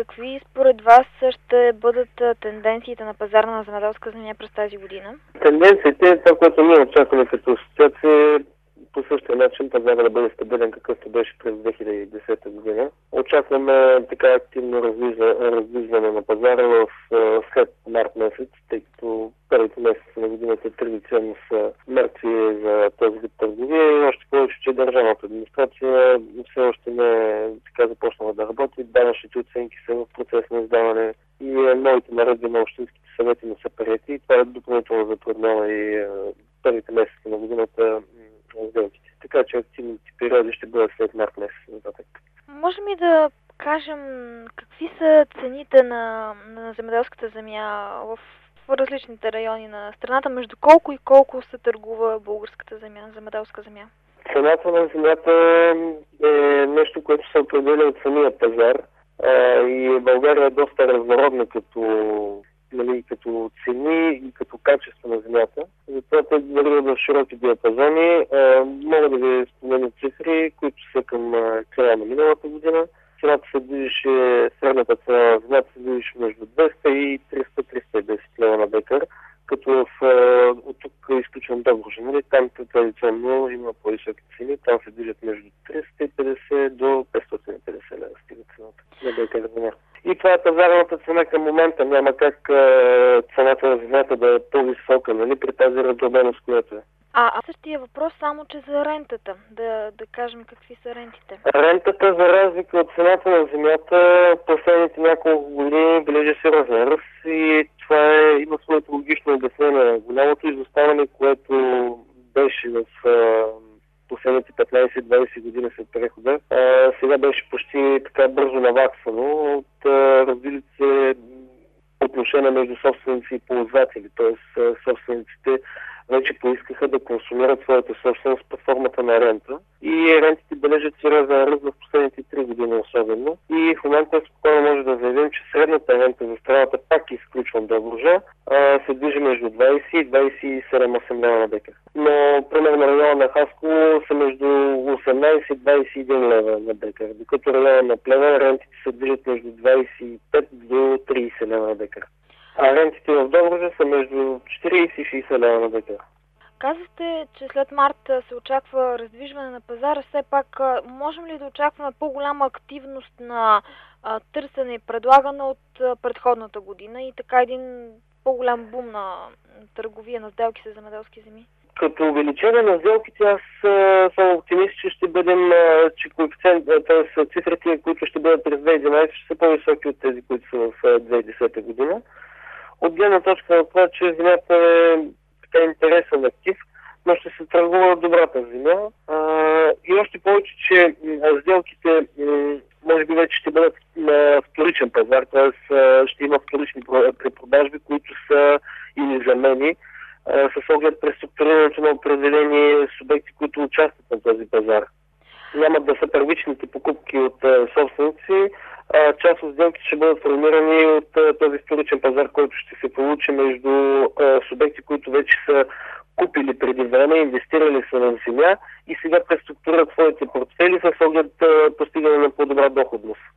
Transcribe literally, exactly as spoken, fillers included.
Какви според вас ще бъдат тенденциите на пазара на земеделска земя през тази година? Тенденциите, това, което ние очакваме като асоциация, по същия начин пазара да бъде стабилен, какъвто беше през две хиляди и десета година. Очакваме така активно раздвижване на пазара в след март месец, тъй като първите месеци на годината традиционно са мъртви за този вид търговия и още повече, че държавната администрация все още не е така започнала да работи. Данъчните оценки са в процес на издаване и новите наредби на общинските съвети не са приети и това допълнително затруднява и първите месеци на годината сделките. Така че активните периоди ще бъдат след март месец нататък. Можем ли да кажем какви са цените на, на земеделската земя в, в различните райони на страната, между колко и колко се търгува българската земя, земеделска земя? Цената на земята е нещо, което се определя от самия пазар и България е доста разнородна като, нали, като цени и като качество на земята. Затова те варират в широки диапазони. Мога да ви спомена цифри, които са към края на миналата година. Цената се движеше, средната цена на земята се движеше между двеста и триста до триста и десет лева на декар, като в, от тук изключвам Добруджа. Нали? Там традиционно има по-високи цени, там се движат между триста и петдесет до петстотин и петдесет лева стига цената на декар земя. И това е пазарната цена към момента. Няма как а, цената на земята да е по-висока, нали, при тази раздробеност, която е. А, а същия въпрос, само че за рентата. Да, да кажем какви са рентите. Рентата, за разлика от цената на земята, последните няколко години бележи сериозен ръст и това е, има своето логично обяснение. Голямото изоставане, което беше в а, последните петнайсет-двайсет години след прехода, а, сега беше почти така бързо наваксано от развилите се отношения между собственици и ползватели. Т.е. собствениците вече поискаха да консумират своята собственост под формата на рента. И рентите бележат сериозен ръст в последните три години особено. И в момента спокойно може да заявим, че средната рента за страната, пак изключвам Добруджа, се движи между двайсет и двайсет и седем до осем лева на декар. Но, примерно, района на Хасково са между осемнайсет и двайсет и един лева на декар, докато района на Плевен рентите се движат между двайсет и пет до трийсет лева на декар. А рентите в Добруджа са между четирийсет и шейсет лева на декар. Казахте, че след март се очаква раздвижване на пазара. Все пак, можем ли да очакваме по-голяма активност на а, търсене и предлагане от а, предходната година и така един по-голям бум на търговия на сделки с земеделски земи? Като увеличение на сделките, аз а, съм оптимист, че ще бъдем, а, че коефициент, т.е. цифрите, които ще бъдат през две хиляди и единайсета, ще са по-високи от тези, които са в две хиляди и десета година. От гледна точка на това, че земята е така интересен актив, но ще се търгува добрата земя. А, и още повече, че а, сделките м, може би вече ще бъдат на вторичен пазар, т.е. ще има вторични препродажби, които са или замени, а, с оглед преструктурирането на определени субекти, които участват на този пазар. Няма да са първичните покупки от а, собственици, а, част от сделките ще бъдат формирани от а, този вторичен пазар, който ще се получи между а, субекти, които вече са купили преди време, инвестирали са в земя и сега преструктурират своите портфели с оглед а, постигане на по-добра доходност.